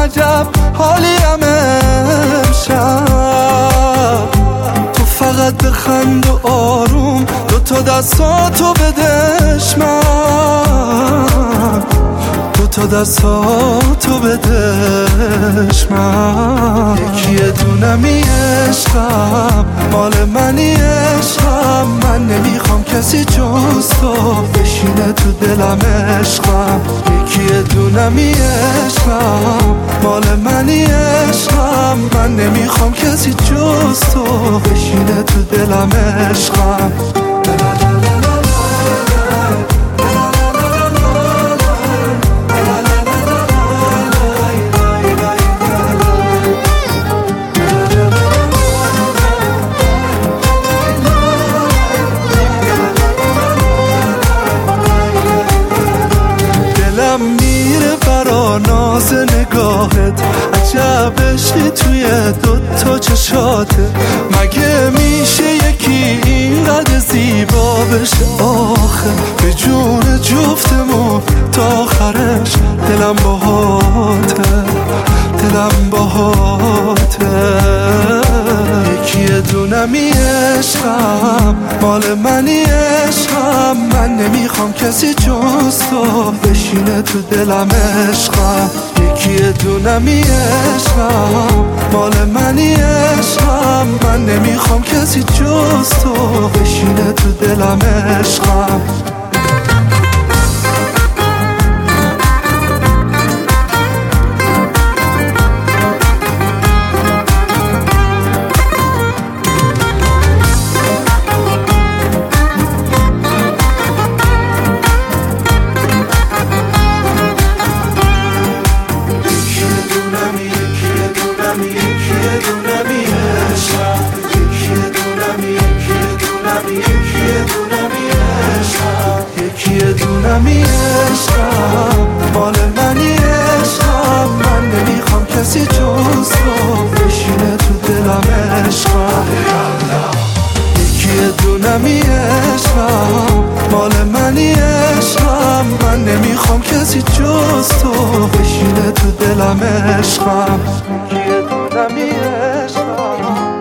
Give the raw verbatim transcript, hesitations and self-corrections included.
عجب حالیم امشب. تو فقط بخند و آروم دو تا دستاتو بدش من، دو تا دستاتو بدش من. یکی دونمی عشقم مال منی عشقم، من نمیخوام کسی جز تو بشینه تو دلم عشقم. یکی دونمی عشقم مال منی عشقم، من نمیخوام کسی جز تو بشینه تو دلم عشقم. میره برا ناز نگاهت، عجب عشقی توی دوتا چشاته. مگه میشه یکی اینقدر زیبا بشه آخه؟ به جون جفتمون تا آخرش دلم باهاته، دلم باهاته. یکی دونمی عشقم مال منی عشقم، من نمیخوام کسی جز تو بشینه تو دلم عشقم. یکی دونمی عشقم مال منی عشقم، من نمیخوام کسی جز تو بشینه تو دلم عشقم. یکی دونمی عشقم مال منی عشقم، من نمیخوام کسی جز تو بشینه تو دلم عشقم. یکی دونمی عشقم مال منی عشقم، من نمیخوام کسی جز تو بشینه تو دلم عشقم. یکی دونمی عشقم